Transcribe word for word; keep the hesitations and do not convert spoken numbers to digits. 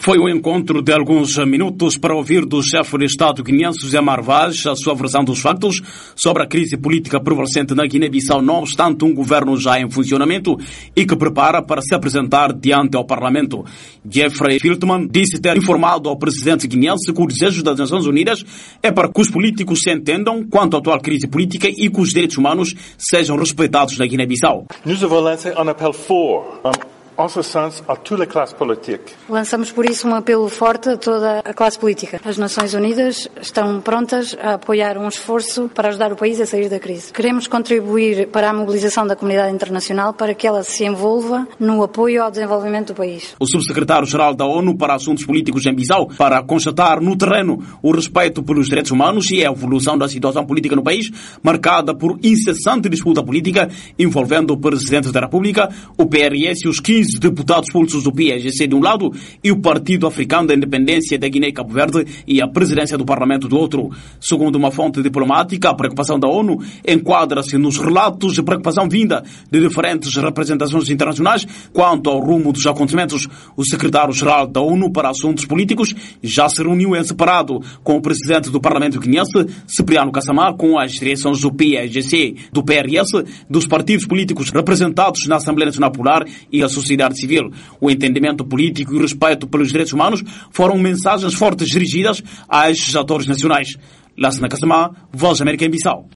Foi um encontro de alguns minutos para ouvir do chefe de Estado guineense José Mar Vaz a sua versão dos factos sobre a crise política prevalecente na Guiné-Bissau, não obstante um governo já em funcionamento e que prepara para se apresentar diante ao Parlamento. Jeffrey Feltman disse ter informado ao presidente guineense que o desejo das Nações Unidas é para que os políticos se entendam quanto à atual crise política e que os direitos humanos sejam respeitados na Guiné-Bissau. Nous avons lancé un appel fort en ce sens à toute la classe politique. Lançamos por isso um apelo forte a toda a classe política. As Nações Unidas estão prontas a apoiar um esforço para ajudar o país a sair da crise. Queremos contribuir para a mobilização da comunidade internacional para que ela se envolva no apoio ao desenvolvimento do país. O subsecretário-geral da ONU para Assuntos Políticos em Bissau, para constatar no terreno o respeito pelos direitos humanos e a evolução da situação política no país, marcada por incessante disputa política envolvendo o Presidente da República, o P R S e os quinze deputados expulsos do P A G C de um lado e o Partido Africano da Independência da Guiné e Cabo Verde e a presidência do Parlamento do outro. Segundo uma fonte diplomática, a preocupação da ONU enquadra-se nos relatos de preocupação vinda de diferentes representações internacionais quanto ao rumo dos acontecimentos. O secretário-geral da ONU para Assuntos Políticos já se reuniu em separado com o presidente do Parlamento guineense, Cipriano Kassamá, com as direções do P A G C, do P R S, dos partidos políticos representados na Assembleia Nacional Popular e a sociedade civil. O entendimento político e o respeito pelos direitos humanos foram mensagens fortes dirigidas a estes atores nacionais. Lassana Kassamá, Voz da América em Bissau.